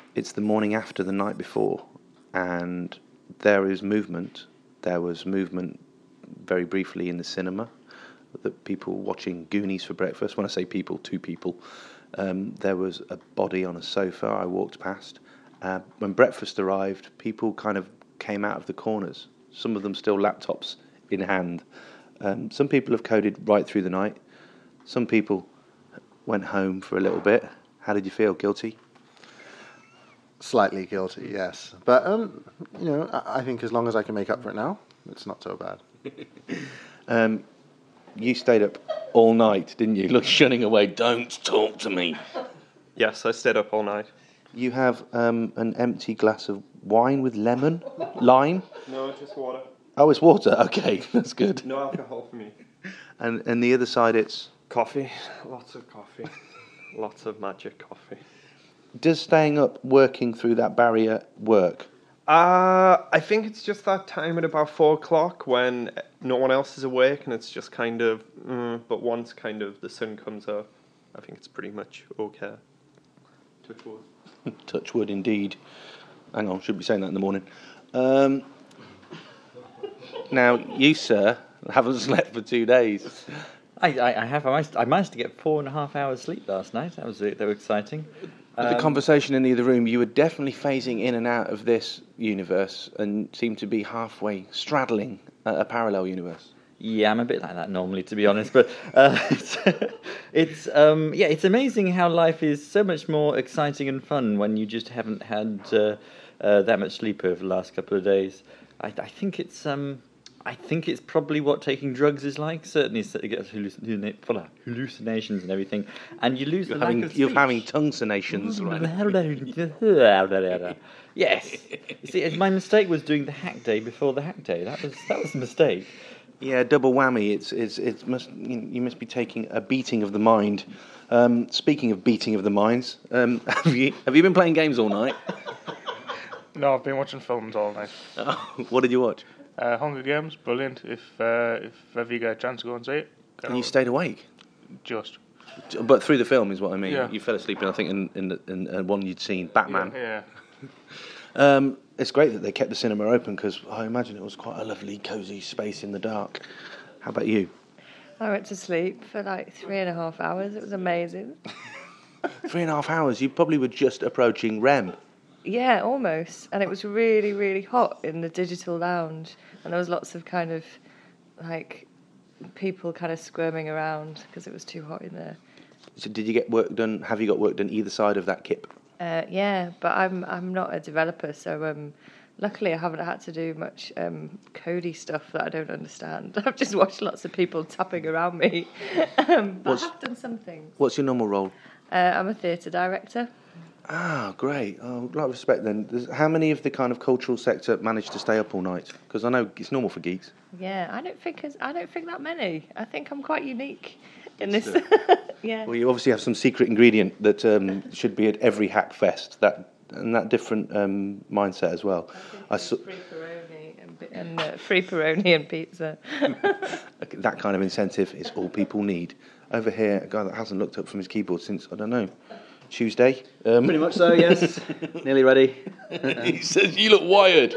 it's the morning after the night before, and there is movement. There was movement very briefly in the cinema. That people watching Goonies for breakfast. When I say people, two people. There was a body on a sofa I walked past. When breakfast arrived, people kind of came out of the corners. Some of them still laptops in hand. Some people have coded right through the night. Some people went home for a little bit. How did you feel? Guilty? Slightly guilty, yes. But, I think as long as I can make up for it now, it's not so bad. You stayed up all night, didn't you? Look, shunning away. Don't talk to me. Yes, I stayed up all night. You have an empty glass of wine with lemon? Lime? No, just water. Oh, it's water. Okay, that's good. No alcohol for me. And the other side, it's... Coffee. Lots of coffee. Lots of magic coffee. Does staying up, working through that barrier, work? I think it's just that time at about 4 o'clock when no one else is awake and it's just kind of... but once kind of the sun comes up, I think it's pretty much okay. Touch wood. Touch wood, indeed. Hang on, should be saying that in the morning. Now, you, sir, haven't slept for 2 days. I have. I managed to get 4.5 hours sleep last night. That was exciting. The conversation in the other room, you were definitely phasing in and out of this universe and seemed to be halfway straddling a parallel universe. Yeah, I'm a bit like that normally, to be honest. But it's amazing how life is so much more exciting and fun when you just haven't had that much sleep over the last couple of days. I think it's probably what taking drugs is like. Certainly, it gets hallucinations and everything, and you lose You're having tonguesinations, right? Yes. You see, my mistake was doing the hack day before the hack day. That was a mistake. Yeah, double whammy. You must be taking a beating of the mind. Speaking of beating of the minds, have you been playing games all night? No, I've been watching films all night. Oh, what did you watch? Hunger Games, brilliant. If ever you get a chance to go and see it. And you stayed awake? Just. But through the film is what I mean. Yeah. You fell asleep, I think, in one you'd seen, Batman. Yeah. It's great that they kept the cinema open because I imagine it was quite a lovely, cosy space in the dark. How about you? I went to sleep for like 3.5 hours. It was amazing. 3.5 hours? You probably were just approaching REM. Yeah, almost. And it was really, really hot in the digital lounge. And there was lots of kind of, like, people kind of squirming around because it was too hot in there. So did you get work done? Have you got work done either side of that kip? Yeah, but I'm not a developer, so luckily I haven't had to do much codey stuff that I don't understand. I've just watched lots of people tapping around me. But I have done some things. What's your normal role? I'm a theatre director. Ah, great. Oh, a lot of respect then. How many of the kind of cultural sector manage to stay up all night? Because I know it's normal for geeks. Yeah, I don't think that many. I think I'm quite unique in this. Yeah. Well, you obviously have some secret ingredient that should be at every hack fest. That different mindset as well. I saw free Peroni and pizza. That kind of incentive is all people need. Over here, a guy that hasn't looked up from his keyboard since, I don't know, Tuesday. Pretty much so, yes. Nearly ready. He says, you look wired.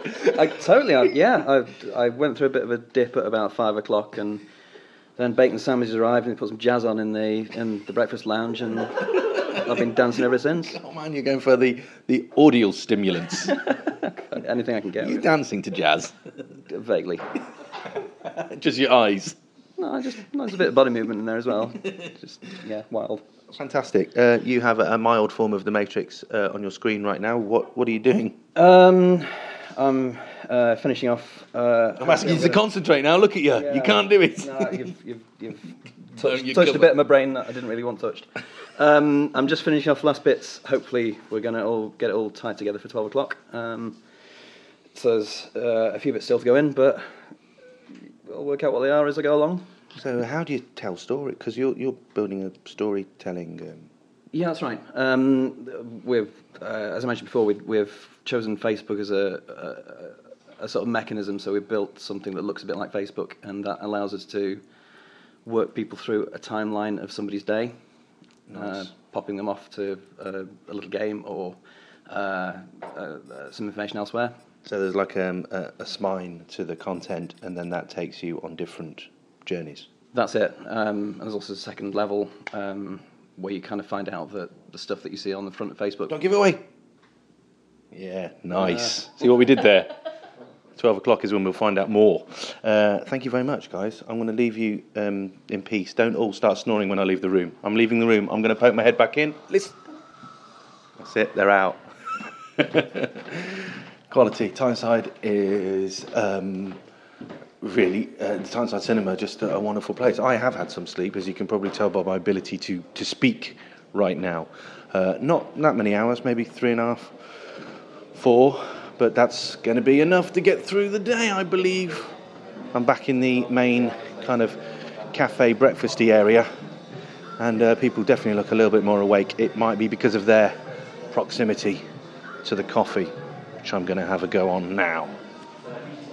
I went through a bit of a dip at about 5 o'clock, and then bacon sandwiches arrived, and they put some jazz on in the breakfast lounge, and I've been dancing ever since. Oh man, you're going for the audial stimulants. Anything I can get. You're dancing to jazz. Vaguely. Just your eyes. No, there's a bit of body movement in there as well. Just, wild. Fantastic. You have a mild form of the Matrix on your screen right now. What are you doing? I'm finishing off. I'm asking you to concentrate now. Look at you. Yeah. You can't do it. No, you've touched a bit of my brain that I didn't really want touched. I'm just finishing off the last bits. Hopefully, we're going to get it all tied together for 12 o'clock. So there's a few bits still to go in, but I'll work out what they are as I go along. So how do you tell story? Because you're building a storytelling. Yeah, that's right. As I mentioned before, we've chosen Facebook as a sort of mechanism. So we've built something that looks a bit like Facebook, and that allows us to work people through a timeline of somebody's day, Nice. popping them off to a little game or some information elsewhere. So there's like a spine to the content, and then that takes you on different journeys. That's it. And there's also a second level where you kind of find out that the stuff that you see on the front of Facebook. Don't give it away. Yeah, nice. See what we did there? 12 o'clock is when we'll find out more. Thank you very much, guys. I'm going to leave you in peace. Don't all start snoring when I leave the room. I'm leaving the room. I'm going to poke my head back in. Listen. That's it. They're out. Quality. Tyneside is really the Tyneside Cinema, just a wonderful place. I have had some sleep, as you can probably tell by my ability to speak right now. Not that many hours, maybe 3.5, 4, but that's going to be enough to get through the day, I believe. I'm back in the main kind of cafe breakfasty area, and people definitely look a little bit more awake. It might be because of their proximity to the coffee, which I'm going to have a go on now.